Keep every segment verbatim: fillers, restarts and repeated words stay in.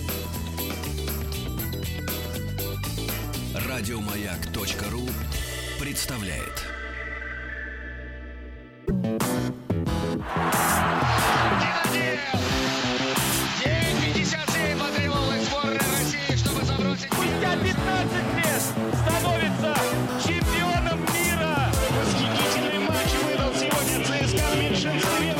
Радиомаяк.ру представляет. девять пятьдесят семь потребовалась сборная России, чтобы забросить... Спустя пятнадцать лет становится чемпионом мира. Восхитительный матч выдал сегодня ЦСКА в меньшинстве.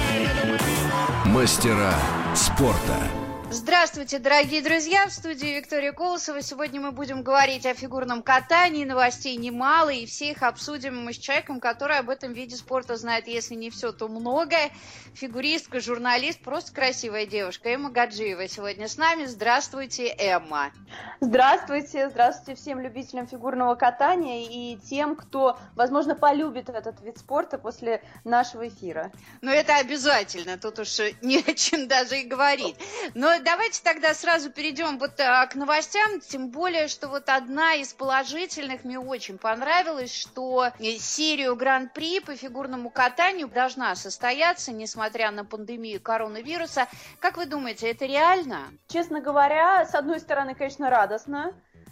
Мастера спорта. Здравствуйте, дорогие друзья! В студии Виктория Колосова. Сегодня мы будем говорить о фигурном катании. Новостей немало, и все их обсудим мы с человеком, который об этом виде спорта знает, если не все, то многое. Фигуристка, журналист, просто красивая девушка. Эмма Гаджиева сегодня с нами. Здравствуйте, Эмма! Здравствуйте! Здравствуйте всем любителям фигурного катания и тем, кто, возможно, полюбит этот вид спорта после нашего эфира. Ну, это обязательно, тут уж не о чем даже и говорить. Но давайте тогда сразу перейдем вот а, к новостям, тем более, что вот одна из положительных мне очень понравилась, что серию Гран-при по фигурному катанию должна состояться, несмотря на пандемию коронавируса. Как вы думаете, это реально? Честно говоря, с одной стороны, конечно, радостно.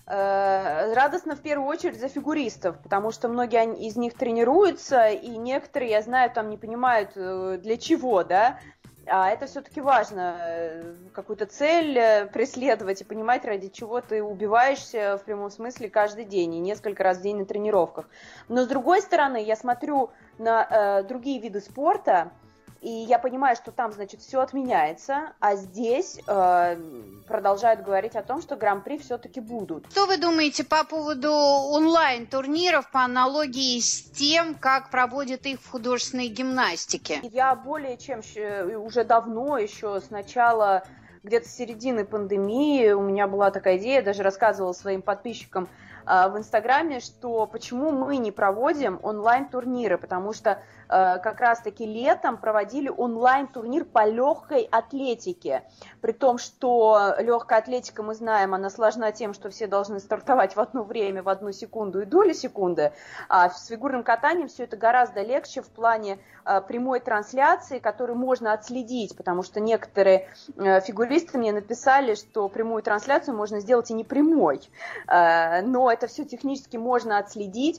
Э, радостно в первую очередь за фигуристов, потому что многие из них тренируются, и некоторые, я знаю, там не понимают, для чего, да. А это все-таки важно, какую-то цель преследовать и понимать, ради чего ты убиваешься в прямом смысле каждый день и несколько раз в день на тренировках. Но с другой стороны, я смотрю на э, другие виды спорта, и я понимаю, что там, значит, все отменяется, а здесь э, продолжают говорить о том, что гран-при все-таки будут. Что вы думаете по поводу онлайн-турниров по аналогии с тем, как проводят их в художественной гимнастике? Я более чем уже давно, еще с начала, где-то с середины пандемии, у меня была такая идея, я даже рассказывала своим подписчикам э, в Инстаграме, что почему мы не проводим онлайн-турниры, потому что как раз-таки летом проводили онлайн-турнир по легкой атлетике. При том, что легкая атлетика, мы знаем, она сложна тем, что все должны стартовать в одно время, в одну секунду и долю секунды. А с фигурным катанием все это гораздо легче в плане прямой трансляции, которую можно отследить, потому что некоторые фигуристы мне написали, что прямую трансляцию можно сделать и не прямой. Но это все технически можно отследить.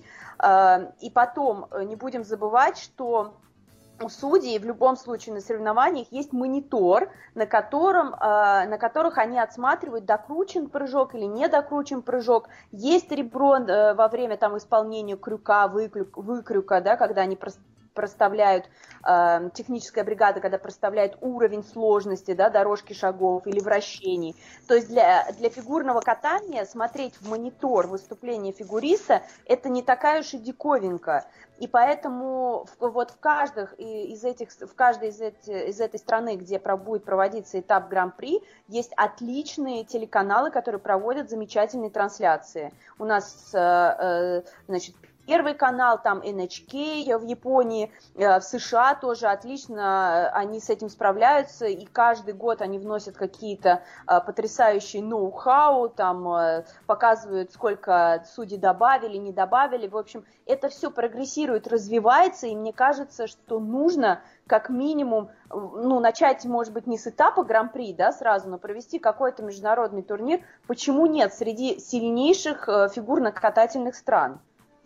И потом не будем забывать, что у судей в любом случае на соревнованиях есть монитор, на, котором, на которых они отсматривают, докручен прыжок или не докручен прыжок. Есть ребро во время там, исполнения крюка, выкрюка, выкрюка, да, когда они проставляют, э, техническая бригада, когда проставляет уровень сложности, да, дорожки шагов или вращений. То есть для, для фигурного катания смотреть в монитор выступления фигуриста это не такая уж и диковинка. И поэтому в, вот в, каждых из этих, в каждой из, эти, из этой страны, где будет проводиться этап Гран-при, есть отличные телеканалы, которые проводят замечательные трансляции. У нас, э, э, значит, Первый канал, там эн эйч кей в Японии, в США тоже отлично, они с этим справляются, и каждый год они вносят какие-то потрясающие ноу-хау, там показывают, сколько судей добавили, не добавили. В общем, это все прогрессирует, развивается, и мне кажется, что нужно как минимум, ну, начать, может быть, не с этапа Гран-при, да, сразу, но провести какой-то международный турнир. Почему нет? Среди сильнейших фигурно-катательных стран.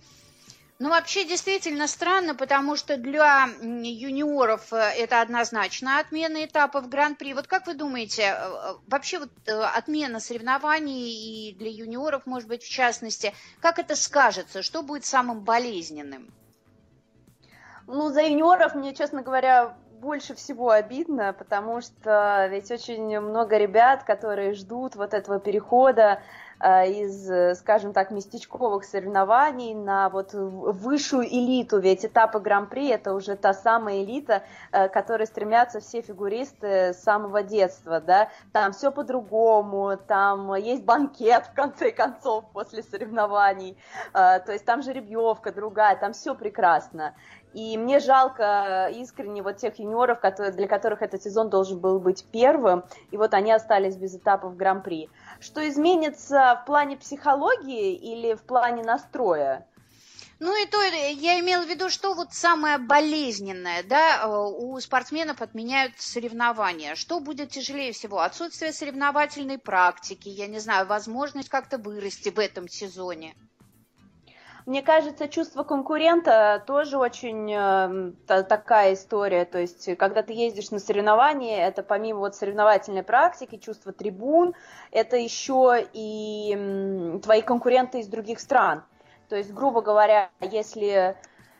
Ну, вообще, действительно странно, потому что для юниоров это однозначно отмена этапов Гран-при. Вот как вы думаете, вообще вот отмена соревнований и для юниоров, может быть, в частности, как это скажется? Что будет самым болезненным? Ну, за юниоров мне, честно говоря, больше всего обидно, потому что ведь очень много ребят, которые ждут вот этого перехода из, скажем так, местечковых соревнований на вот высшую элиту, ведь этапы Гран-при это уже та самая элита, к которой стремятся все фигуристы с самого детства, да, там все по-другому, там есть банкет в конце концов после соревнований, то есть там жеребьевка другая, там все прекрасно. И мне жалко искренне вот тех юниоров, которые, для которых этот сезон должен был быть первым, и вот они остались без этапов Гран-при. Что изменится в плане психологии или в плане настроя? Ну и то, я имела в виду, что вот самое болезненное, да, у спортсменов отменяют соревнования. Что будет тяжелее всего? Отсутствие соревновательной практики, я не знаю, возможность как-то вырасти в этом сезоне. Мне кажется, чувство конкурента тоже очень э, та, такая история. То есть, когда ты ездишь на соревнования, это помимо вот соревновательной практики, чувство трибун, это еще и м, твои конкуренты из других стран. То есть, грубо говоря, если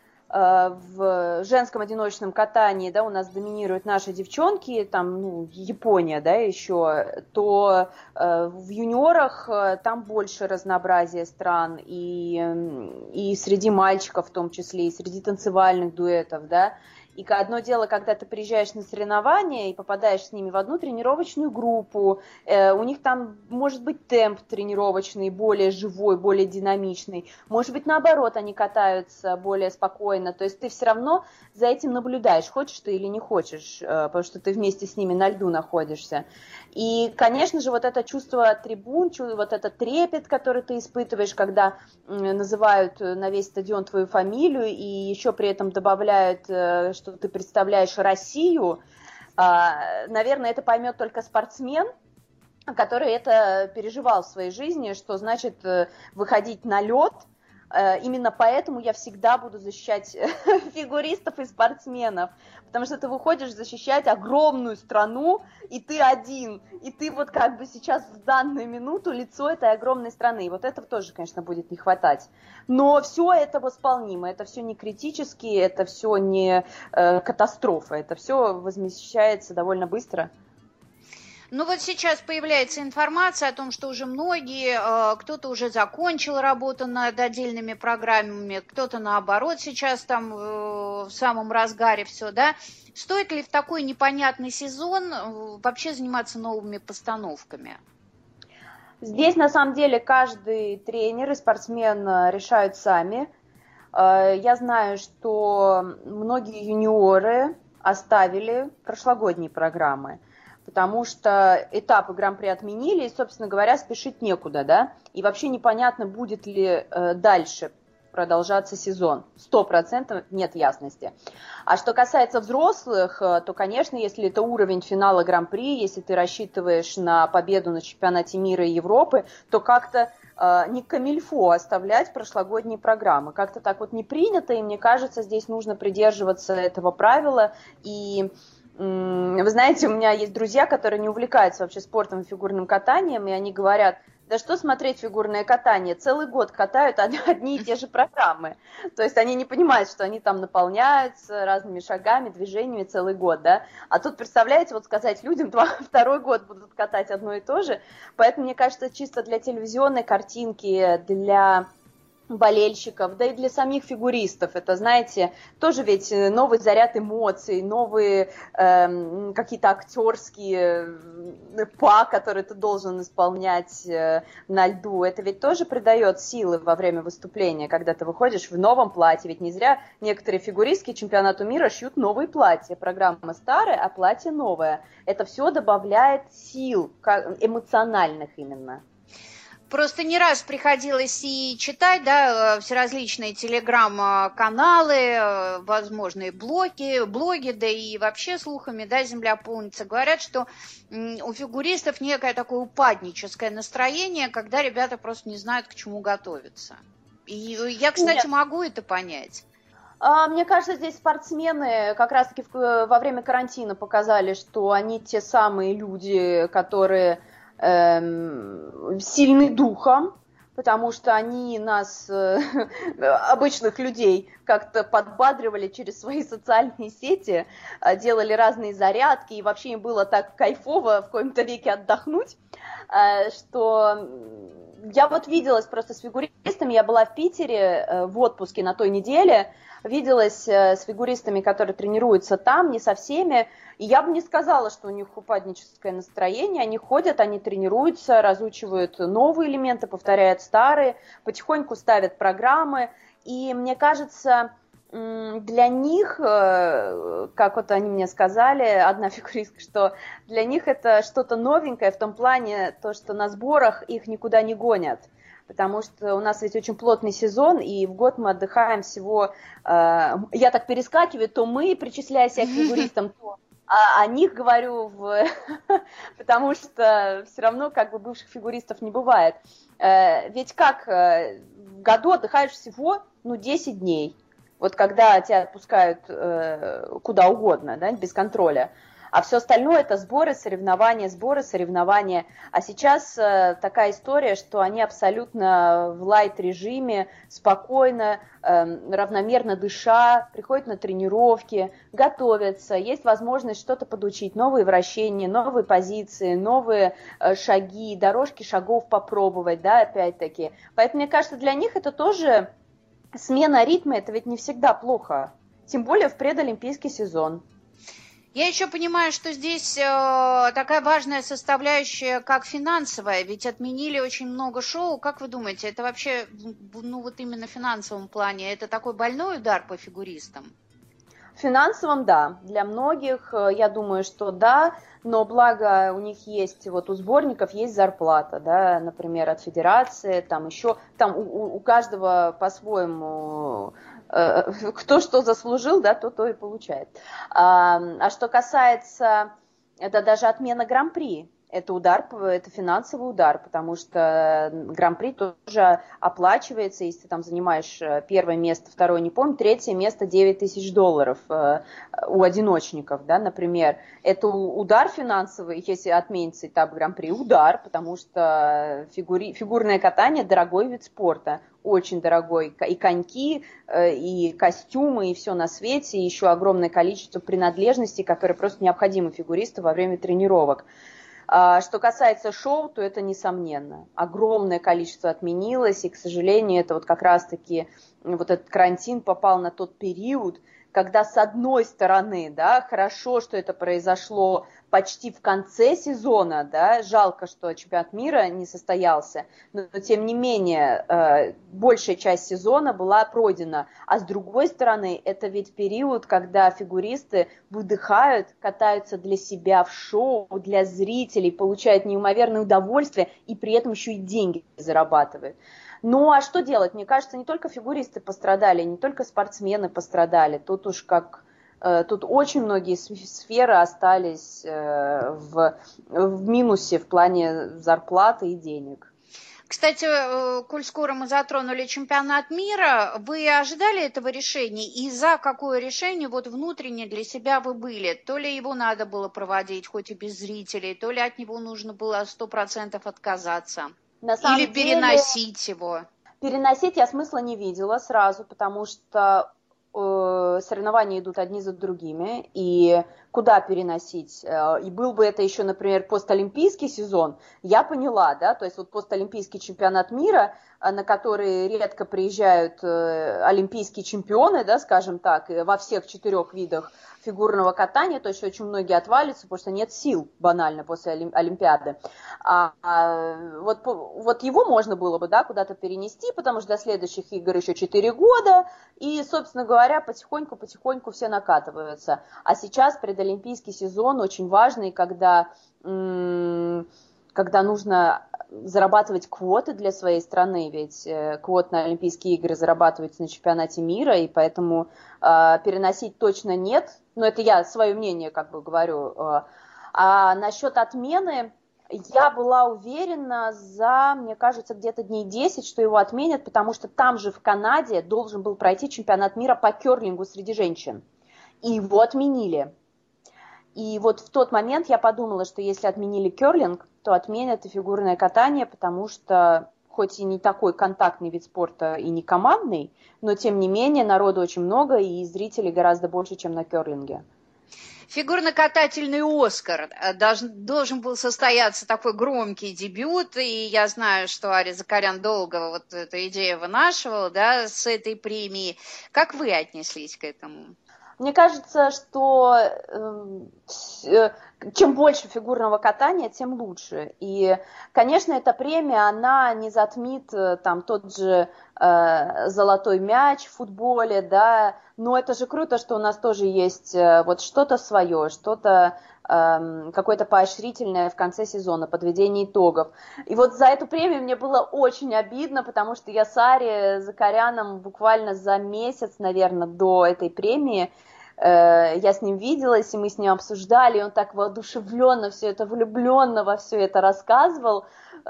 э, в женском одиночном катании, да, у нас доминируют наши девчонки, там, ну, Япония, да, еще, то э, в юниорах э, там больше разнообразия стран, и, и среди мальчиков в том числе, и среди танцевальных дуэтов, да. И одно дело, когда ты приезжаешь на соревнования и попадаешь с ними в одну тренировочную группу, э, у них там может быть темп тренировочный, более живой, более динамичный. Может быть, наоборот, они катаются более спокойно. То есть ты все равно за этим наблюдаешь, хочешь ты или не хочешь, э, потому что ты вместе с ними на льду находишься. И, конечно же, вот это чувство трибун, вот этот трепет, который ты испытываешь, когда э, называют на весь стадион твою фамилию и еще при этом добавляют, э, что ты представляешь Россию, наверное, это поймет только спортсмен, который это переживал в своей жизни, что значит выходить на лед. Именно поэтому я всегда буду защищать фигуристов и спортсменов, потому что ты выходишь защищать огромную страну, и ты один, и ты вот как бы сейчас в данную минуту лицо этой огромной страны, и вот этого тоже, конечно, будет не хватать. Но все это восполнимо, это все не критически, это все не э, катастрофа, это все возмещается довольно быстро. Ну вот сейчас появляется информация о том, что уже многие, кто-то уже закончил работу над отдельными программами, кто-то наоборот сейчас там в самом разгаре все, да. Стоит ли в такой непонятный сезон вообще заниматься новыми постановками? Здесь на самом деле каждый тренер и спортсмен решают сами. Я знаю, что многие юниоры оставили прошлогодние программы, потому что этапы Гран-при отменили, и, собственно говоря, спешить некуда, да, и вообще непонятно, будет ли э, дальше продолжаться сезон. Сто процентов нет ясности. А что касается взрослых, э, то, конечно, если это уровень финала Гран-при, если ты рассчитываешь на победу на чемпионате мира и Европы, то как-то э, не камильфо оставлять прошлогодние программы. Как-то так вот не принято, и мне кажется, здесь нужно придерживаться этого правила. И вы знаете, у меня есть друзья, которые не увлекаются вообще спортом и фигурным катанием, и они говорят, да что смотреть фигурное катание, целый год катают одни и те же программы. То есть они не понимают, что они там наполняются разными шагами, движениями целый год, да. А тут, представляете, вот сказать людям, два, второй год будут катать одно и то же. Поэтому, мне кажется, чисто для телевизионной картинки, для болельщиков, да и для самих фигуристов. Это, знаете, тоже ведь новый заряд эмоций, новые э, какие-то актерские па, которые ты должен исполнять э, на льду. Это ведь тоже придает силы во время выступления, когда ты выходишь в новом платье. Ведь не зря некоторые фигуристки чемпионату мира шьют новые платья. Программа старая, а платье новое. Это все добавляет сил, эмоциональных именно. Просто не раз приходилось и читать, да, всеразличные телеграм-каналы, возможные блоги, блоги, да и вообще слухами, да, земля полнится. Говорят, что у фигуристов некое такое упадническое настроение, когда ребята просто не знают, к чему готовиться. И я, кстати, Нет. могу это понять. Мне кажется, здесь спортсмены как раз-таки во время карантина показали, что они те самые люди, которые сильны духом, потому что они нас, обычных людей, как-то подбадривали через свои социальные сети, делали разные зарядки, и вообще им было так кайфово в каком-то веке отдохнуть, что я вот виделась просто с фигуристами, я была в Питере в отпуске на той неделе, виделась с фигуристами, которые тренируются там, не со всеми, и я бы не сказала, что у них упадническое настроение, они ходят, они тренируются, разучивают новые элементы, повторяют старые, потихоньку ставят программы, и мне кажется, для них, как вот они мне сказали, одна фигуристка, что для них это что-то новенькое в том плане, то, что на сборах их никуда не гонят. потому что у нас ведь очень плотный сезон, и в год мы отдыхаем всего, э, я так перескакиваю, то мы, причисляя себя к фигуристам, то а о них говорю, в... потому что все равно как бы бывших фигуристов не бывает. Э, ведь как э, в году отдыхаешь всего, ну, десять дней, вот когда тебя отпускают э, куда угодно, да, без контроля. А все остальное это сборы, соревнования, сборы, соревнования. А сейчас э, такая история, что они абсолютно в лайт-режиме, спокойно, э, равномерно дыша, приходят на тренировки, готовятся, есть возможность что-то подучить, новые вращения, новые позиции, новые э, шаги, дорожки шагов попробовать, да, опять-таки. Поэтому, мне кажется, для них это тоже смена ритма, это ведь не всегда плохо, тем более в предолимпийский сезон. Я еще понимаю, что здесь э, такая важная составляющая, как финансовая, ведь отменили очень много шоу. Как вы думаете, это вообще, ну вот именно в финансовом плане, это такой больной удар по фигуристам? В финансовом, да. Для многих, я думаю, что да, но благо у них есть, вот у сборников есть зарплата, да, например, от федерации, там еще, там у, у каждого по-своему... Кто что заслужил, да, то то и получает. А, а что касается, это даже отмена гран-при, это удар, это финансовый удар, потому что гран-при тоже оплачивается, если ты там занимаешь первое место, второе не помню, третье место девять тысяч долларов у одиночников, да, например. Это удар финансовый, если отменится этап гран-при, удар, потому что фигури, фигурное катание дорогой вид спорта. Очень дорогой, и коньки, и костюмы, и все на свете, и еще огромное количество принадлежностей, которые просто необходимы фигуристу во время тренировок. Что касается шоу, то это несомненно. Огромное количество отменилось, и, к сожалению, это вот как раз-таки вот этот карантин попал на тот период, когда с одной стороны, да, хорошо, что это произошло почти в конце сезона, да, жалко, что чемпионат мира не состоялся, но, но тем не менее э, большая часть сезона была пройдена, а с другой стороны, это ведь период, когда фигуристы выдыхают, катаются для себя в шоу, для зрителей, получают неимоверное удовольствие и при этом еще и деньги зарабатывают. Ну, а что делать? Мне кажется, не только фигуристы пострадали, не только спортсмены пострадали. Тут уж как... Тут очень многие сферы остались в, в минусе в плане зарплаты и денег. Кстати, коль скоро мы затронули чемпионат мира, вы ожидали этого решения? И за какое решение вот внутренне для себя вы были? То ли его надо было проводить, хоть и без зрителей, то ли от него нужно было сто процентов отказаться? На самом Или деле, переносить его? Переносить я смысла не видела сразу, потому что э, соревнования идут одни за другими, и куда переносить? Э, и был бы это еще, например, постолимпийский сезон, я поняла, да, то есть вот постолимпийский чемпионат мира, на который редко приезжают э, олимпийские чемпионы, да, скажем так, во всех четырех видах фигурного катания, то есть очень многие отвалятся, потому что нет сил банально после Олимпиады. А, а, вот, вот его можно было бы, да, куда-то перенести, потому что до следующих игр еще четыре года, и, собственно говоря, потихоньку-потихоньку все накатываются. А сейчас предолимпийский сезон очень важный, когда, м- когда нужно зарабатывать квоты для своей страны, ведь квот на Олимпийские игры зарабатывается на чемпионате мира, и поэтому э, переносить точно нет. Но это я свое мнение как бы говорю. А насчет отмены, я была уверена за, мне кажется, где-то дней десять, что его отменят, потому что там же в Канаде должен был пройти чемпионат мира по керлингу среди женщин. И его отменили. И вот в тот момент я подумала, что если отменили керлинг, то отменят и фигурное катание, потому что хоть и не такой контактный вид спорта и не командный, но тем не менее народу очень много и зрителей гораздо больше, чем на керлинге. Фигурно-катательный Оскар должен, должен был состояться такой громкий дебют, и я знаю, что Ария Закарян долго вот эту идею вынашивала, да, с этой премией. Как вы отнеслись к этому? Мне кажется, что э, чем больше фигурного катания, тем лучше. И, конечно, эта премия, она не затмит там тот же э, золотой мяч в футболе, да, но это же круто, что у нас тоже есть э, вот что-то свое, что-то, какое-то поощрительное в конце сезона, подведение итогов. И вот за эту премию мне было очень обидно, потому что я с Ари Закаряном буквально за месяц, наверное, до этой премии, я с ним виделась, и мы с ним обсуждали, и он так воодушевленно все это, влюбленно во все это рассказывал.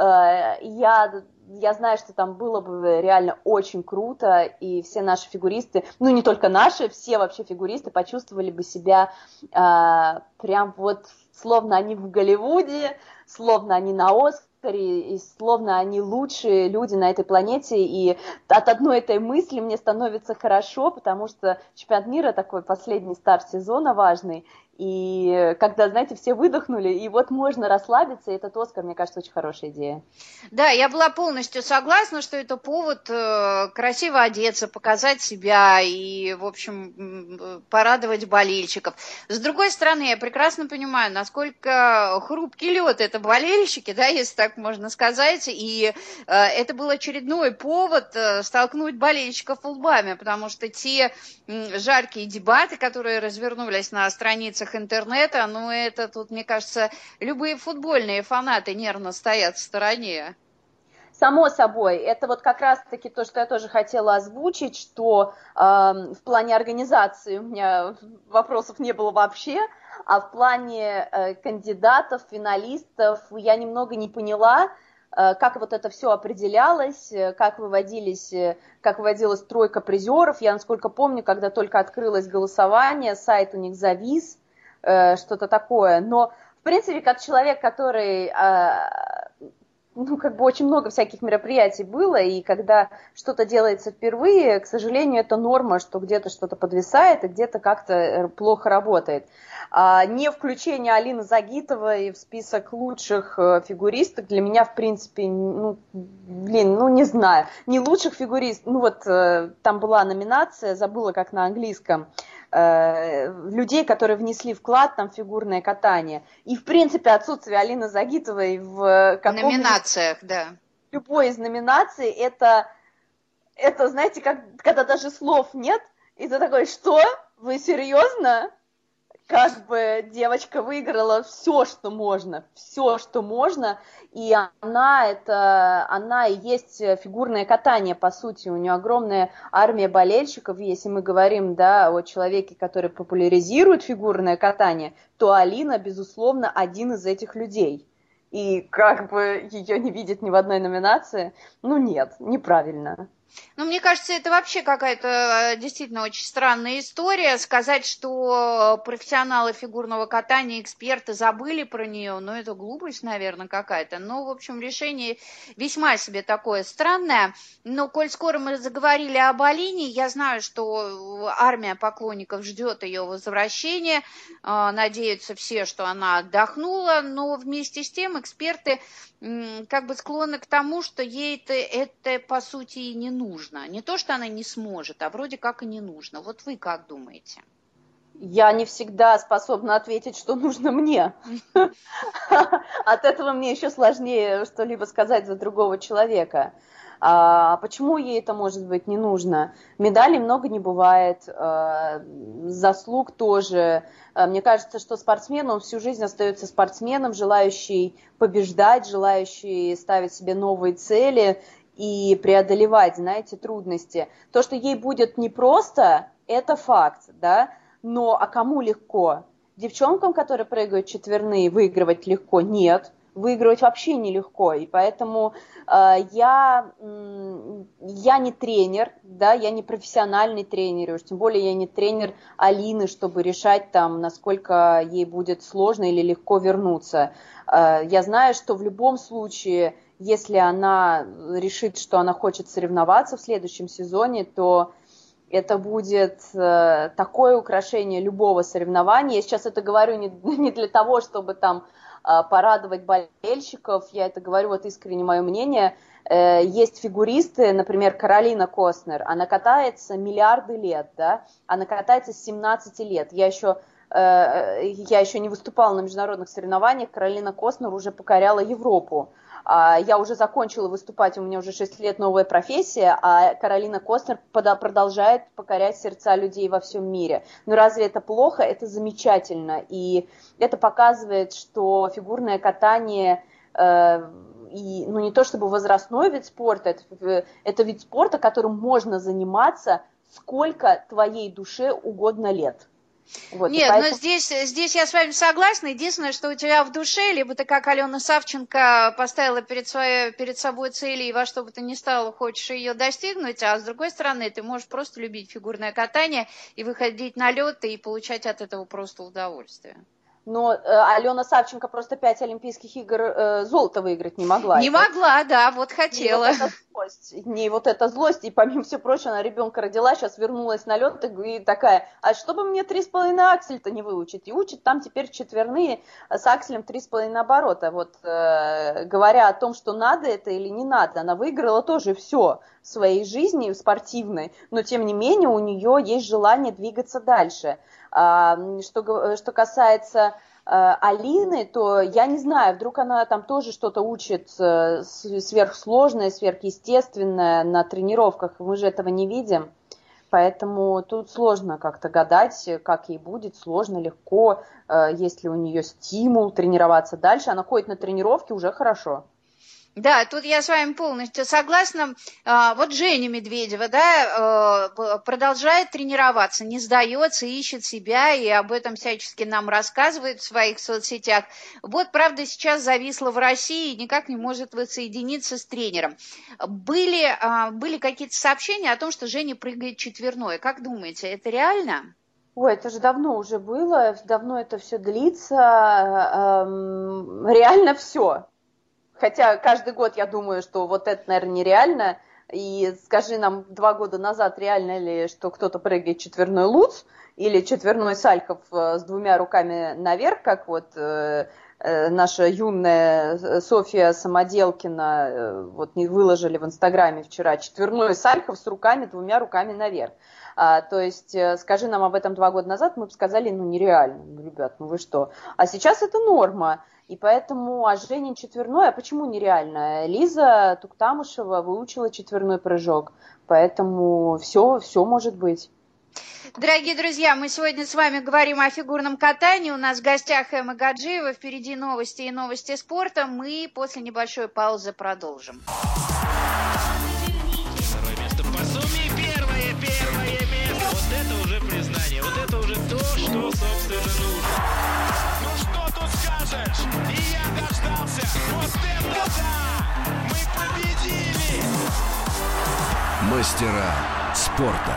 Я, я знаю, что там было бы реально очень круто, и все наши фигуристы, ну не только наши, все вообще фигуристы почувствовали бы себя э, прям вот словно они в Голливуде, словно они на Оскаре, и словно они лучшие люди на этой планете, и от одной этой мысли мне становится хорошо, потому что чемпионат мира такой последний старт сезона важный, и когда, знаете, все выдохнули, и вот можно расслабиться, и этот Оскар, мне кажется, очень хорошая идея. Да, я была полностью согласна, что это повод э, красиво одеться, показать себя и, в общем, порадовать болельщиков. С другой стороны, я прекрасно понимаю, насколько хрупкий лед это болельщики, да, если так можно сказать, и э, это был очередной повод э, столкнуть болельщиков лбами, потому что те э, жаркие дебаты, которые развернулись на страницах интернета, ну, это тут, мне кажется, любые футбольные фанаты нервно стоят в стороне. Само собой, это вот как раз-таки то, что я тоже хотела озвучить, что э, в плане организации у меня вопросов не было вообще, а в плане э, кандидатов, финалистов я немного не поняла, э, как вот это все определялось, как выводились, как выводилась тройка призеров. Я, насколько помню, когда только открылось голосование, сайт у них завис, э, что-то такое. Но, в принципе, как человек, который... Э, ну, как бы очень много всяких мероприятий было, и когда что-то делается впервые, к сожалению, это норма, что где-то что-то подвисает, и где-то как-то плохо работает. А не включение Алины Загитовой в список лучших фигуристок для меня, в принципе, ну, блин, ну, не знаю, не лучших фигуристов, ну, вот там была номинация, забыла, как на английском, людей, которые внесли вклад там, в фигурное катание. И, в принципе, отсутствие Алины Загитовой в каком-нибудь... номинациях, да. Любой из номинаций, это, это, знаете, как, когда даже слов нет, и ты такой, что? Вы серьезно? Как бы девочка выиграла все, что можно, все, что можно, и она, это, она и есть фигурное катание, по сути, у нее огромная армия болельщиков, если мы говорим, да, о человеке, который популяризирует фигурное катание, то Алина, безусловно, один из этих людей. И как бы ее не видит ни в одной номинации, ну нет, неправильно. Ну, мне кажется, это вообще какая-то действительно очень странная история. Сказать, что профессионалы фигурного катания, эксперты забыли про нее, ну, это глупость, наверное, какая-то. Но, в общем, решение весьма себе такое странное. Но, коль скоро мы заговорили об Алине, я знаю, что армия поклонников ждет ее возвращения. Надеются все, что она отдохнула. Но вместе с тем эксперты как бы склонны к тому, что ей это, это по сути и не нужно. Не то, что она не сможет, а вроде как и не нужно. Вот вы как думаете? Я не всегда способна ответить, что нужно мне. От этого мне еще сложнее что-либо сказать за другого человека. А почему ей это, может быть, не нужно? Медалей много не бывает, заслуг тоже. Мне кажется, что спортсмен, он всю жизнь остается спортсменом, желающий побеждать, желающий ставить себе новые цели и преодолевать, знаете, трудности. То, что ей будет непросто, это факт, да, но а кому легко? Девчонкам, которые прыгают четверные, выигрывать легко? Нет. Выигрывать вообще нелегко, и поэтому э, я, э, я не тренер, да, я не профессиональный тренер, уж тем более я не тренер Алины, чтобы решать там, насколько ей будет сложно или легко вернуться. Э, я знаю, что в любом случае, если она решит, что она хочет соревноваться в следующем сезоне, то это будет э, такое украшение любого соревнования. Я сейчас это говорю не, не для того, чтобы там порадовать болельщиков, я это говорю, вот искренне мое мнение. Есть фигуристы, например, Каролина Костнер, она катается миллиарды лет, да, она катается с семнадцати лет. Я еще я еще не выступала на международных соревнованиях, Каролина Костнер уже покоряла Европу. Я уже закончила выступать, у меня уже шесть лет новая профессия, а Каролина Костнер продолжает покорять сердца людей во всем мире. Но разве это плохо? Это замечательно. И это показывает, что фигурное катание, и, ну не то чтобы возрастной вид спорта, это, это вид спорта, которым можно заниматься сколько твоей душе угодно лет. Вот, Нет, поэтому... но здесь, здесь я с вами согласна. Единственное, что у тебя в душе, либо ты, как Алена Савченко, поставила перед, своей, перед собой цели и во что бы то ни стало хочешь ее достигнуть, а с другой стороны, ты можешь просто любить фигурное катание и выходить на лед и получать от этого просто удовольствие. Но э, Алена Савченко просто пять Олимпийских игр э, золото выиграть не могла. Не могла, да, вот хотела. Не вот эта злость, не вот эта злость, и помимо всего прочего, она ребенка родила, сейчас вернулась на лед и такая, а что бы мне три с половиной аксель-то не выучить? И учит там теперь четверные с акселем три с половиной оборота. Вот э, говоря о том, что надо это или не надо, она выиграла тоже все в своей жизни спортивной, но тем не менее у нее есть желание двигаться дальше. Что, что касается Алины, то я не знаю, вдруг она там тоже что-то учит сверхсложное, сверхъестественное на тренировках, мы же этого не видим, поэтому тут сложно как-то гадать, как ей будет, сложно, легко, есть ли у нее стимул тренироваться дальше, она ходит на тренировки, уже хорошо. Да, тут я с вами полностью согласна. Вот Женя Медведева, да, продолжает тренироваться, не сдается, ищет себя, и об этом всячески нам рассказывает в своих соцсетях. Вот, правда, сейчас зависла в России и никак не может воссоединиться с тренером. Были, были какие-то сообщения о том, что Женя прыгает четверной. Как думаете, это реально? Ой, это же давно уже было, давно это все длится, эм, реально все. Хотя каждый год я думаю, что вот это, наверное, нереально. И скажи нам два года назад, реально ли, что кто-то прыгает четверной луц или четверной сальхов с двумя руками наверх, как вот э, э, наша юная Софья Самоделкина э, вот не выложили в Инстаграме вчера, четверной сальхов с руками, двумя руками наверх. А, то есть, э, скажи нам об этом два года назад, мы бы сказали, ну нереально, ну, ребят, ну вы что. А сейчас это норма. И поэтому, а Женя четверной, а почему нереально? Лиза Туктамышева выучила четверной прыжок, поэтому все, все может быть. Дорогие друзья, мы сегодня с вами говорим о фигурном катании. У нас в гостях Эмма Гаджиева, впереди новости и новости спорта. Мы после небольшой паузы продолжим. Второе место по сумме, первое, первое место. Вот это уже признание, вот это уже то, что, собственно, нужно. Ну что тут скажешь? И я дождался. Вот это да! Мы победили! Мастера спорта.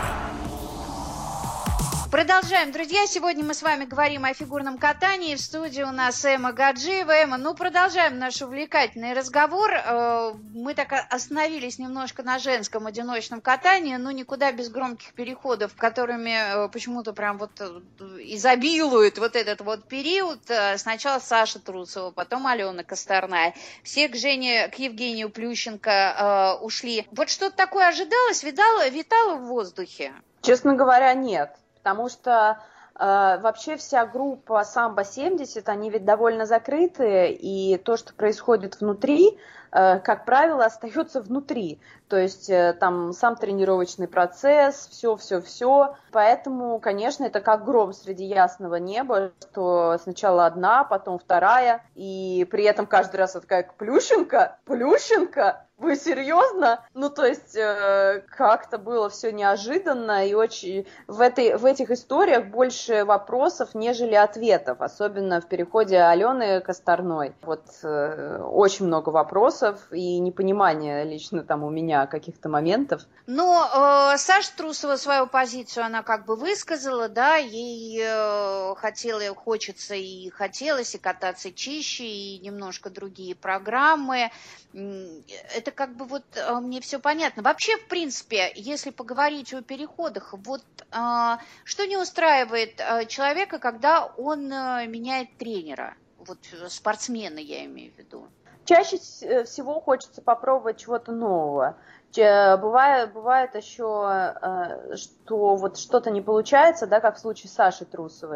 Продолжаем, друзья. Сегодня мы с вами говорим о фигурном катании. В студии у нас Эмма Гаджиева. Эмма, ну, продолжаем наш увлекательный разговор. Мы так остановились немножко на женском одиночном катании, но никуда без громких переходов, которыми почему-то прям вот изобилует вот этот вот период. Сначала Саша Трусова, потом Алена Косторная. Все к Жене, к Евгению Плющенко ушли. Вот что-то такое ожидалось, витало, витало в воздухе? Честно говоря, нет. Потому что э, вообще вся группа Самбо семьдесят, они ведь довольно закрытые, и то, что происходит внутри, э, как правило, остается внутри. То есть э, там сам тренировочный процесс, все-все-все. Поэтому, конечно, это как гром среди ясного неба, что сначала одна, потом вторая, и при этом каждый раз такая Плющенко, Плющенко. Вы серьезно? Ну, то есть, э, как-то было все неожиданно, и очень в, этой, в этих историях больше вопросов, нежели ответов, особенно в переходе Алены Косторной. Вот э, очень много вопросов и непонимания лично там у меня каких-то моментов. Но э, Саша Трусова свою позицию, она как бы высказала, да, ей э, хотела, хочется и хотелось и кататься чище, и немножко другие программы. Это как бы вот э, мне все понятно. Вообще, в принципе, если поговорить о переходах, вот э, что не устраивает э, человека, когда он э, меняет тренера? Вот спортсмена я имею в виду. Чаще всего хочется попробовать чего-то нового. Бывает, бывает еще, что вот что-то не получается, да, как в случае с Сашей Трусовой.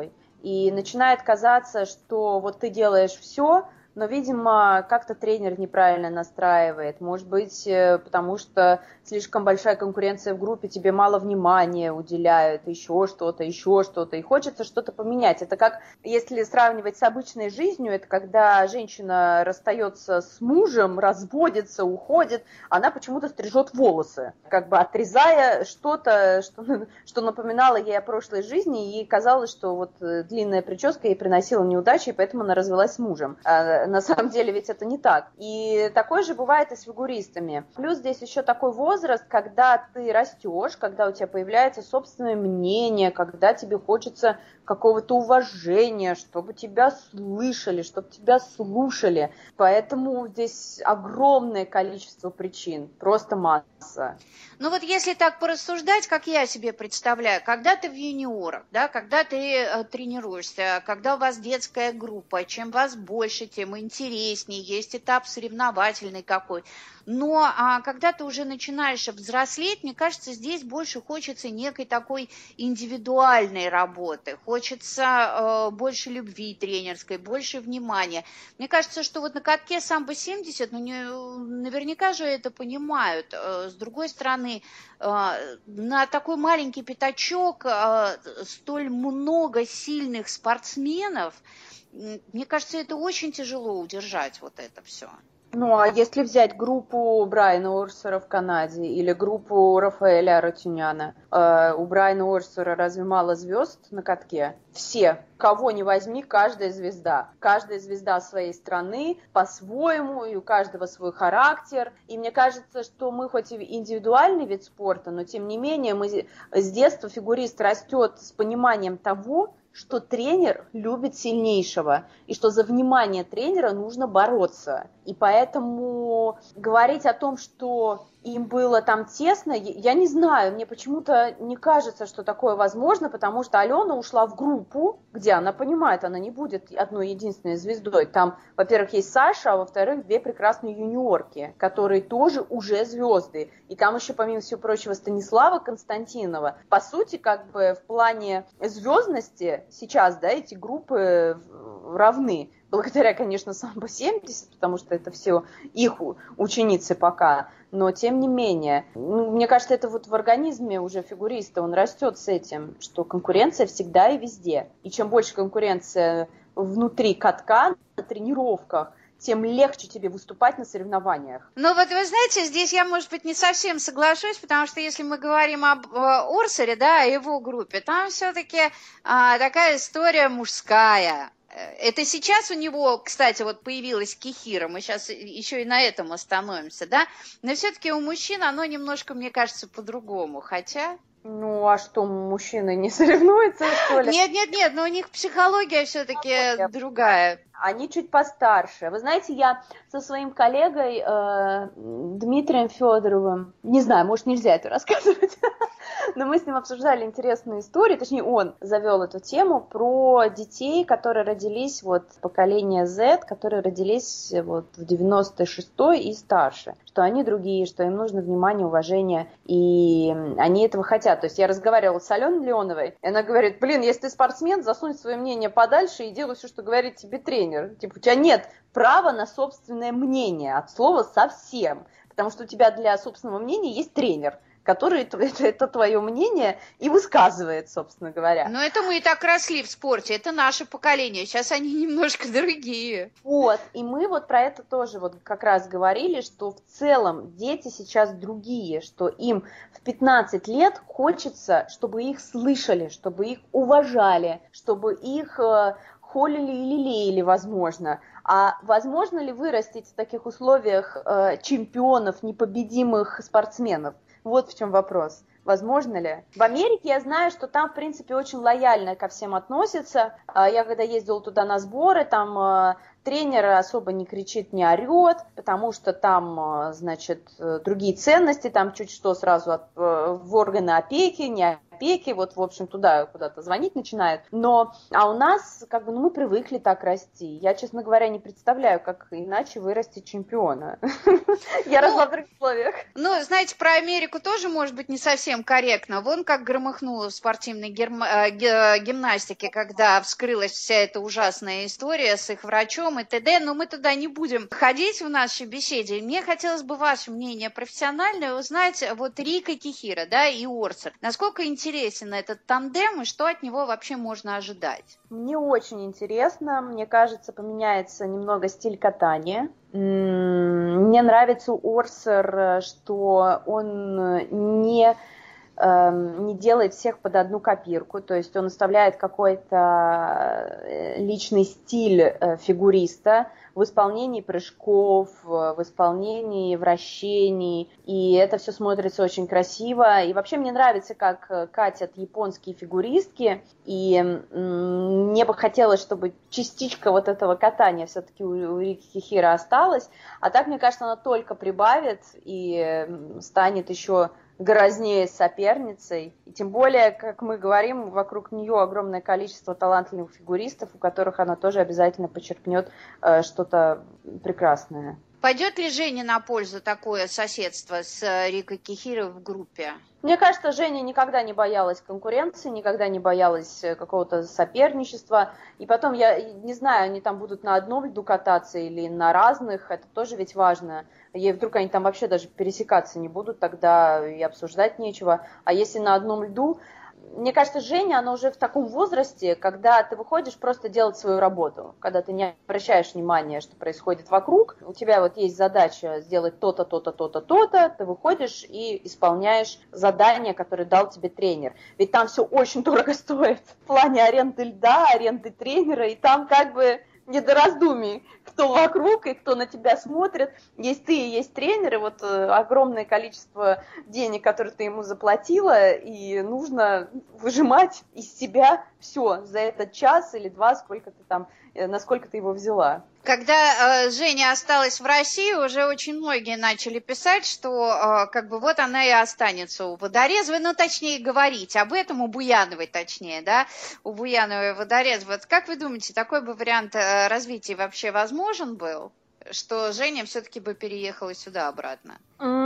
И начинает казаться, что вот ты делаешь все, но, видимо, как-то тренер неправильно настраивает. Может быть, потому что слишком большая конкуренция в группе, тебе мало внимания уделяют, еще что-то, еще что-то, и хочется что-то поменять. Это как, если сравнивать с обычной жизнью, это когда женщина расстается с мужем, разводится, уходит, она почему-то стрижет волосы, как бы отрезая что-то, что, что напоминало ей о прошлой жизни, и ей казалось, что вот длинная прическа ей приносила неудачи, и поэтому она развелась с мужем. На самом деле ведь это не так. И такое же бывает и с фигуристами. Плюс здесь еще такой возраст, когда ты растешь, когда у тебя появляется собственное мнение, когда тебе хочется какого-то уважения, чтобы тебя слышали, чтобы тебя слушали. Поэтому здесь огромное количество причин, просто масса. Ну вот если так порассуждать, как я себе представляю, когда ты в юниорах, да, когда ты э, тренируешься, когда у вас детская группа, чем вас больше, тем интереснее, есть этап соревновательный какой. Но а, когда ты уже начинаешь взрослеть, мне кажется, здесь больше хочется некой такой индивидуальной работы, хочется э, больше любви тренерской, больше внимания. Мне кажется, что вот на катке самбо семьдесят, ну, не, наверняка же это понимают. Э, с другой стороны, э, на такой маленький пятачок э, столь много сильных спортсменов, мне кажется, это очень тяжело удержать вот это все. Ну, а если взять группу Брайана Орсера в Канаде или группу Рафаэля Арутюняна, э, у Брайана Орсера разве мало звезд на катке? Все, кого ни возьми, каждая звезда. Каждая звезда своей страны по-своему, и у каждого свой характер. И мне кажется, что мы хоть и индивидуальный вид спорта, но тем не менее мы с детства фигурист растет с пониманием того, что тренер любит сильнейшего, и что за внимание тренера нужно бороться. И поэтому говорить о том, что им было там тесно, я не знаю, мне почему-то не кажется, что такое возможно, потому что Алена ушла в группу, где она понимает, она не будет одной единственной звездой. Там, во-первых, есть Саша, а во-вторых, две прекрасные юниорки, которые тоже уже звезды. И там еще, помимо всего прочего, Станислава Константинова. По сути, как бы в плане звездности сейчас, да, эти группы равны. Благодаря, конечно, самбо семьдесят, потому что это все их ученицы пока. Но, тем не менее, ну, мне кажется, это вот в организме уже фигуриста, он растет с этим, что конкуренция всегда и везде. И чем больше конкуренция внутри катка, на тренировках, тем легче тебе выступать на соревнованиях. Ну вот вы знаете, здесь я, может быть, не совсем соглашусь, потому что если мы говорим об э, Орсере, да, о его группе, там все-таки э, такая история мужская. Это сейчас у него, кстати, вот появилась кихира, мы сейчас еще и на этом остановимся, да, но все-таки у мужчин оно немножко, мне кажется, по-другому, хотя... Ну, а что, мужчины не соревнуются, что ли? Нет, нет, нет, но у них психология все-таки другая. Они чуть постарше. Вы знаете, я со своим коллегой э, Дмитрием Федоровым, не знаю, может, нельзя это рассказывать, но мы с ним обсуждали интересную историю, точнее, он завел эту тему про детей, которые родились, вот, поколение Z, которые родились вот в девяносто шестой и старше, что они другие, что им нужно внимание, уважение, и они этого хотят. То есть я разговаривала с Аленой Леоновой, и она говорит, блин, если ты спортсмен, засунь свое мнение подальше и делай все, что говорит тебе тренер. Типа, у тебя нет права на собственное мнение, от слова совсем, потому что у тебя для собственного мнения есть тренер, который это, это твое мнение и высказывает, собственно говоря. Но это мы и так росли в спорте, это наше поколение, сейчас они немножко другие. Вот, и мы вот про это тоже вот как раз говорили, что в целом дети сейчас другие, что им в пятнадцать лет хочется, чтобы их слышали, чтобы их уважали, чтобы их э, холили и лелеяли, возможно. А возможно ли вырастить в таких условиях э, чемпионов, непобедимых спортсменов? Вот в чем вопрос. Возможно ли? В Америке я знаю, что там, в принципе, очень лояльно ко всем относятся. Я когда ездила туда на сборы, там тренер особо не кричит, не орет, потому что там, значит, другие ценности, там чуть что сразу от, в органы опеки, не опеки, вот, в общем, туда куда-то звонить начинают. Но, а у нас, как бы, ну, мы привыкли так расти. Я, честно говоря, не представляю, как иначе вырастить чемпиона. Я росла в других условиях. Ну, знаете, про Америку тоже, может быть, не совсем корректно. Вон как громыхнуло в спортивной гимнастике, когда вскрылась вся эта ужасная история с их врачом и т.д. Но мы туда не будем ходить в нашей беседе. Мне хотелось бы ваше мнение профессиональное узнать. Вот Рика Кихира, да, и Орсер. Насколько интересен этот тандем и что от него вообще можно ожидать? Мне очень интересно. Мне кажется, поменяется немного стиль катания. Мне нравится у Орсер, что он не, не делает всех под одну копирку, то есть он оставляет какой-то личный стиль фигуриста в исполнении прыжков, в исполнении вращений, и это все смотрится очень красиво. И вообще мне нравится, как катят японские фигуристки, и мне бы хотелось, чтобы частичка вот этого катания все-таки у Рики Кихира осталась, а так, мне кажется, она только прибавит и станет еще грознее соперницей. И тем более, как мы говорим, вокруг нее огромное количество талантливых фигуристов, у которых она тоже обязательно почерпнет э, что-то прекрасное. Пойдет ли Жене на пользу такое соседство с Рикой Кихира в группе? Мне кажется, Женя никогда не боялась конкуренции, никогда не боялась какого-то соперничества. И потом, я не знаю, они там будут на одном льду кататься или на разных, это тоже ведь важно. И вдруг они там вообще даже пересекаться не будут, тогда и обсуждать нечего. А если на одном льду... Мне кажется, Женя, она уже в таком возрасте, когда ты выходишь просто делать свою работу, когда ты не обращаешь внимания, что происходит вокруг, у тебя вот есть задача сделать то-то, то-то, то-то, то-то, ты выходишь и исполняешь задание, которое дал тебе тренер. Ведь там все очень дорого стоит в плане аренды льда, аренды тренера, и там как бы... не до раздумий, кто вокруг и кто на тебя смотрит. Есть ты и есть тренер, и вот э, огромное количество денег, которые ты ему заплатила, и нужно выжимать из себя все за этот час или два, сколько ты там, э, насколько ты его взяла. Когда э, Женя осталась в России, уже очень многие начали писать, что э, как бы вот она и останется у Водорезовой, ну, точнее, говорить об этом, у Буяновой, точнее, да, у Буяновой и Водорезовой. Вот как вы думаете, такой бы вариант э, развития вообще возможен был, что Женя все-таки бы переехала сюда обратно?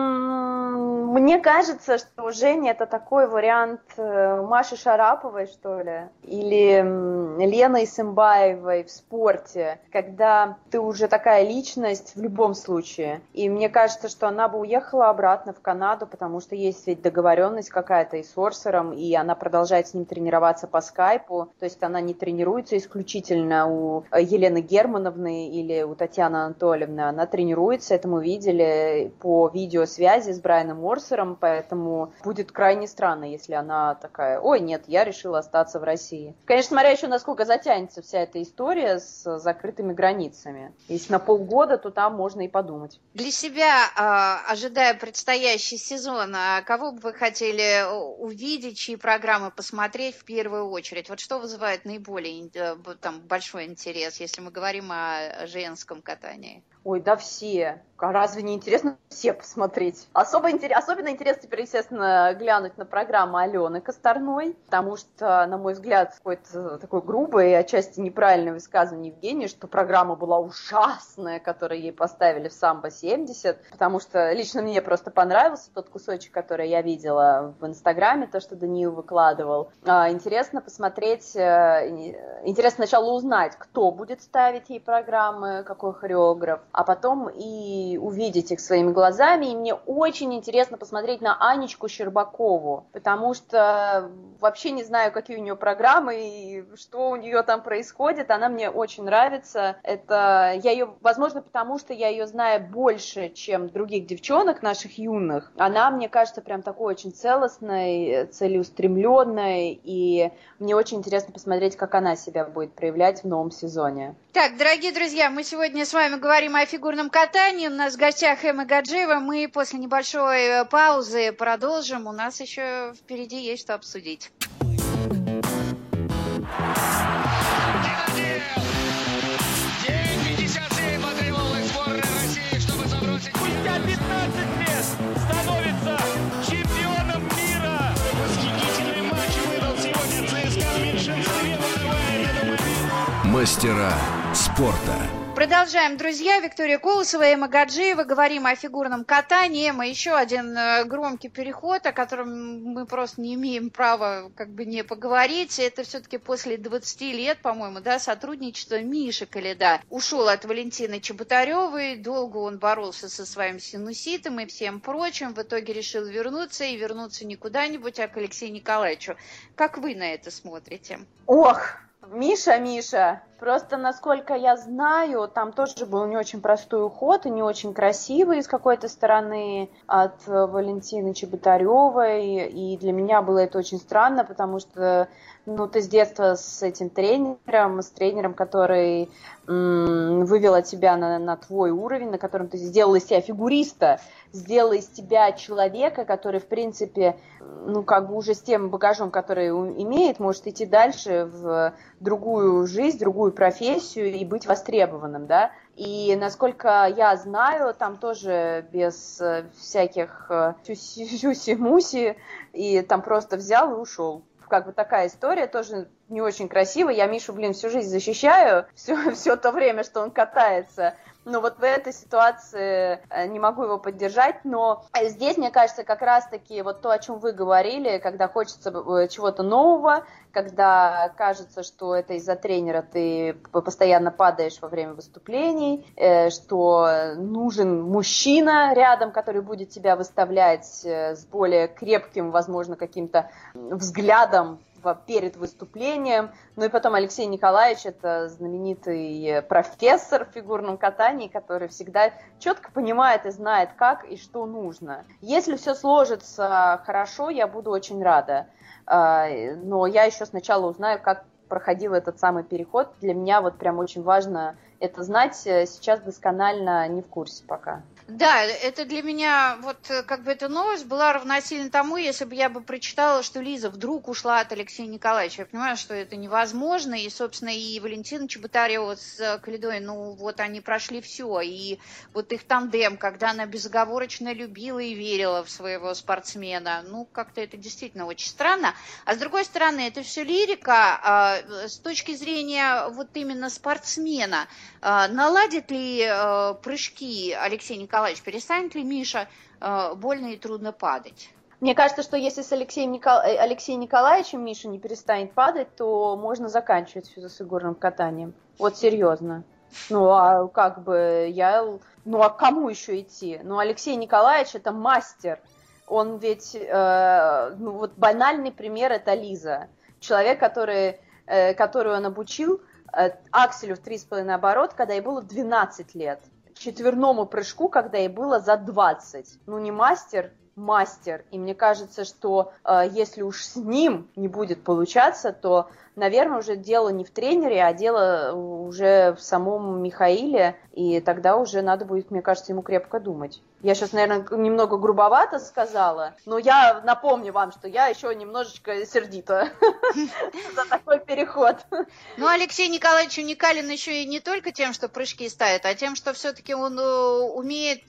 Мне кажется, что Женя это такой вариант Маши Шараповой, что ли, или Лены Исымбаевой в спорте, когда ты уже такая личность в любом случае. И мне кажется, что она бы уехала обратно в Канаду, потому что есть ведь договоренность какая-то и с Орсером, и она продолжает с ним тренироваться по скайпу, то есть она не тренируется исключительно у Елены Германовны или у Татьяны Анатольевны, она тренируется, это мы видели по видеосвязи с Брайаном Орсером, поэтому будет крайне странно, если она такая: ой, нет, я решила остаться в России. Конечно, смотря еще насколько затянется вся эта история с закрытыми границами. Если на полгода, то там можно и подумать. Для себя, ожидая предстоящий сезон, кого бы вы хотели увидеть, чьи программы посмотреть в первую очередь? Вот что вызывает наиболее там, большой интерес, если мы говорим о женском катании? Ой, да все. Разве не интересно все посмотреть? Особо интерес, особенно интересно теперь, естественно, глянуть на программу Алены Косторной, потому что, на мой взгляд, какое-то такое грубое и отчасти неправильное высказывание Евгении, что программа была ужасная, которую ей поставили в самбо семьдесят, потому что лично мне просто понравился тот кусочек, который я видела в Инстаграме, то, что Даниил выкладывал. Интересно посмотреть, интересно сначала узнать, кто будет ставить ей программы, какой хореограф, а потом и увидеть их своими глазами. И мне очень интересно посмотреть на Анечку Щербакову, потому что вообще не знаю, какие у нее программы и что у нее там происходит. Она мне очень нравится. Это я ее, возможно, потому что я ее знаю больше, чем других девчонок наших юных. Она, мне кажется, прям такой очень целостной, целеустремленной, и мне очень интересно посмотреть, как она себя будет проявлять в новом сезоне. Так, дорогие друзья, мы сегодня с вами говорим о фигурном катании. У нас в гостях Эмма Гаджиева. Мы после небольшой паузы продолжим. У нас еще впереди есть что обсудить. девять пятьдесят семь потребовалась сборная России, чтобы забросить... Спустя пятнадцать лет становится чемпионом мира. Восхитительный матч. Мастера спорта. Продолжаем, друзья. Виктория Колосова и Эмма Гаджиева. Говорим о фигурном катании. Эмма, еще один громкий переход, о котором мы просто не имеем права как бы не поговорить. Это все-таки после двадцати лет, по-моему, да, сотрудничества Миша Коляда ушел от Валентины Чеботаревой. Долго он боролся со своим синуситом и всем прочим. В итоге решил вернуться и вернуться не куда-нибудь, а к Алексею Николаевичу. Как вы на это смотрите? Ох! Миша, Миша, просто насколько я знаю, там тоже был не очень простой уход и не очень красивый с какой-то стороны от Валентины Чеботаревой, и для меня было это очень странно, потому что, ну, ты с детства с этим тренером, с тренером, который м- вывел тебя на, на твой уровень, на котором ты сделал из себя фигуриста, сделал из тебя человека, который, в принципе, ну, как бы уже с тем багажом, который имеет, может идти дальше в другую жизнь, другую профессию и быть востребованным, да. И насколько я знаю, там тоже без всяких сюси-муси, и там просто взял и ушел. Как бы такая история, тоже не очень красивая. Я Мишу, блин, всю жизнь защищаю, все, все то время, что он катается. Но вот в этой ситуации не могу его поддержать. Но здесь, мне кажется, как раз-таки вот то, о чем вы говорили, когда хочется чего-то нового, когда кажется, что это из-за тренера ты постоянно падаешь во время выступлений, что нужен мужчина рядом, который будет тебя выставлять с более крепким, возможно, каким-то взглядом перед выступлением. Ну и потом Алексей Николаевич — это знаменитый профессор в фигурном катании, который всегда четко понимает и знает, как и что нужно. Если все сложится хорошо, я буду очень рада. Но я еще сначала узнаю, как проходил этот самый переход. Для меня вот прям очень важно это знать. Сейчас досконально не в курсе пока. Да, это для меня, вот как бы эта новость была равносильна тому, если бы я бы прочитала, что Лиза вдруг ушла от Алексея Николаевича. Я понимаю, что это невозможно, и, собственно, и Валентина Чеботарева с Колядой, ну, вот они прошли все, и вот их тандем, когда она безоговорочно любила и верила в своего спортсмена, ну, как-то это действительно очень странно. А с другой стороны, это все лирика, с точки зрения вот именно спортсмена. Наладит ли прыжки Алексей Николаевич? Перестанет ли Миша э, больно и трудно падать? Мне кажется, что если с Алексеем, Никол... Алексеем Николаевичем Миша не перестанет падать, то можно заканчивать фигурным катанием. Вот серьезно. Ну, а как бы я... Ну, а к кому еще идти? Ну, Алексей Николаевич — это мастер. Он ведь... Э, ну, вот банальный пример — это Лиза. Человек, который, э, которую он обучил э, акселю в три с половиной оборот, когда ей было двенадцать лет. Четверному прыжку, когда ей было за двадцать. Ну, не мастер, мастер. И мне кажется, что э, если уж с ним не будет получаться, то, наверное, уже дело не в тренере, а дело уже в самом Михаиле. И тогда уже надо будет, мне кажется, ему крепко думать. Я сейчас, наверное, немного грубовато сказала, но я напомню вам, что я еще немножечко сердита за такой переход. Ну, Алексей Николаевич уникален еще и не только тем, что прыжки ставит, а тем, что все-таки он умеет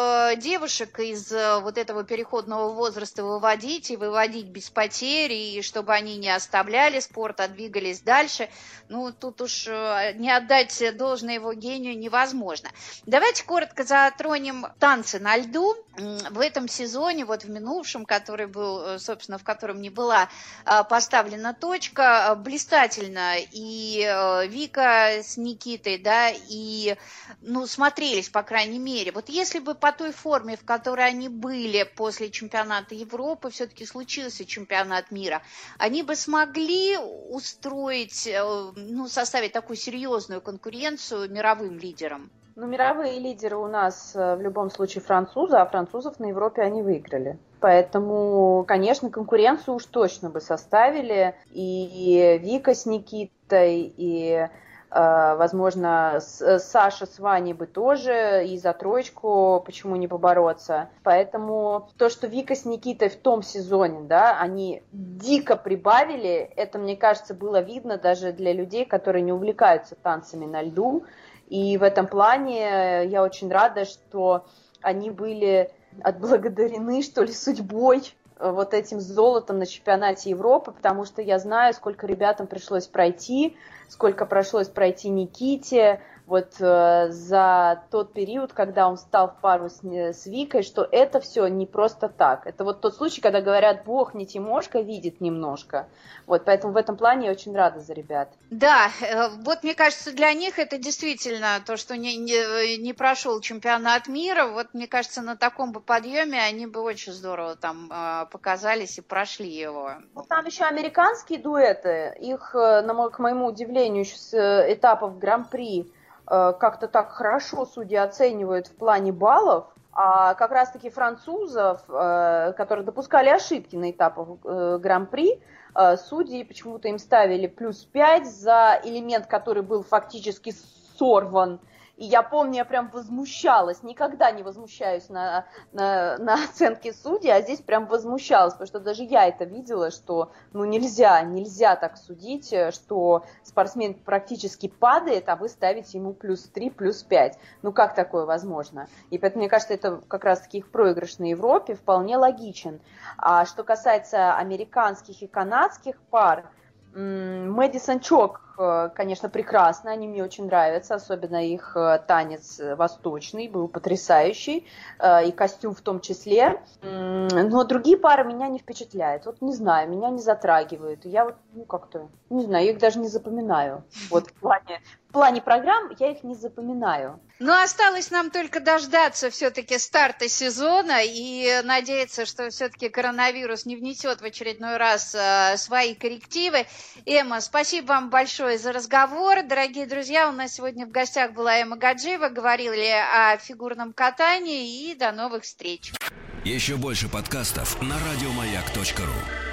девушек из вот этого переходного возраста выводить и выводить без потерь, и чтобы они не оставляли спорт, а двигались дальше. Ну, тут уж не отдать должное его гению невозможно. Давайте коротко затронем танцы на льду. В этом сезоне, вот в минувшем, который был, собственно, в котором не была поставлена точка, блистательно и Вика с Никитой, да, и, ну, смотрелись, по крайней мере. Вот если бы по той форме, в которой они были после чемпионата Европы, все-таки случился чемпионат мира, они бы смогли устроить, ну, составить такую серьезную конкуренцию мировым лидерам? Ну, мировые лидеры у нас в любом случае французы, а французов на Европе они выиграли. Поэтому, конечно, конкуренцию уж точно бы составили. И Вика с Никитой, и, возможно, Саша с Ваней бы тоже, и за троечку почему не побороться. Поэтому то, что Вика с Никитой в том сезоне, да, они дико прибавили, это, мне кажется, было видно даже для людей, которые не увлекаются танцами на льду. И в этом плане я очень рада, что они были отблагодарены, что ли, судьбой вот этим золотом на чемпионате Европы, потому что я знаю, сколько ребятам пришлось пройти, сколько пришлось пройти Никите, вот э, за тот период, когда он встал в пару с, с Викой, что это все не просто так. Это вот тот случай, когда говорят, Бог не Тимошка видит немножко. Вот, поэтому в этом плане я очень рада за ребят. Да, э, вот мне кажется, для них это действительно то, что не, не, не прошел чемпионат мира. Вот мне кажется, на таком бы подъеме они бы очень здорово там э, показались и прошли его. Там еще американские дуэты, их, на мо- к моему удивлению, еще с э, этапов Гран-при как-то так хорошо судьи оценивают в плане баллов, а как раз-таки французов, которые допускали ошибки на этапах Гран-при, судьи почему-то им ставили плюс пять за элемент, который был фактически сорван. И я помню, я прям возмущалась, никогда не возмущаюсь на, на, на оценки судей, а здесь прям возмущалась, потому что даже я это видела, что ну нельзя, нельзя так судить, что спортсмен практически падает, а вы ставите ему плюс три, плюс пять. Ну как такое возможно? И поэтому, мне кажется, это как раз-таки их проигрыш на Европе вполне логичен. А что касается американских и канадских пар, Мэдисон Чок, конечно, прекрасно, они мне очень нравятся, особенно их танец восточный, был потрясающий, и костюм в том числе, но другие пары меня не впечатляют, вот не знаю, меня не затрагивают, я вот, ну как-то, не знаю, я их даже не запоминаю, вот в плане, в плане программ я их не запоминаю. Ну, осталось нам только дождаться все-таки старта сезона и надеяться, что все-таки коронавирус не внесет в очередной раз э, свои коррективы. Эмма, спасибо вам большое за разговор. Дорогие друзья, у нас сегодня в гостях была Эмма Гаджиева. Говорили о фигурном катании и до новых встреч. Еще больше подкастов на радиомаяк точка ру.